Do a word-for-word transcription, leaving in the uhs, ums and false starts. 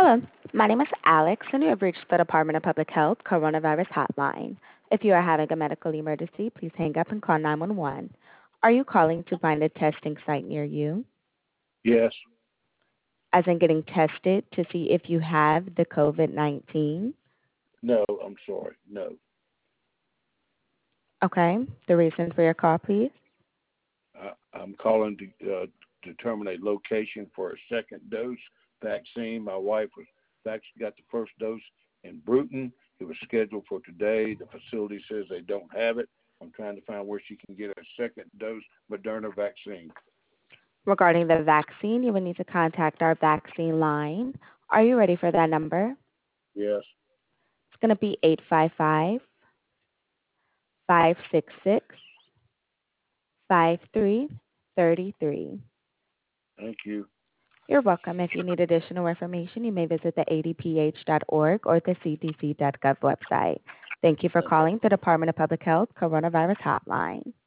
Hello, my name is Alex, and you have reached the Department of Public Health Coronavirus Hotline. If you are having a medical emergency, please hang up and call nine one one. Are you calling to find a testing site near you? Yes. As in getting tested to see if you have the COVID nineteen? No, I'm sorry. No. Okay, the reason for your call, please? I, I'm calling to uh, determine a location for a second dose vaccine. My wife was vac- got the first dose in Bruton. It was scheduled for today. The facility says they don't have it. I'm trying to find where she can get a second dose Moderna vaccine. Regarding the vaccine, you will need to contact our vaccine line. Are you ready for that number? Yes. It's going to be eight five five, five six six, five three three three. Thank you. You're welcome. If you need additional information, you may visit the A D P H dot org or the C D C dot gov website. Thank you for Thank you. calling the Department of Public Health Coronavirus Hotline.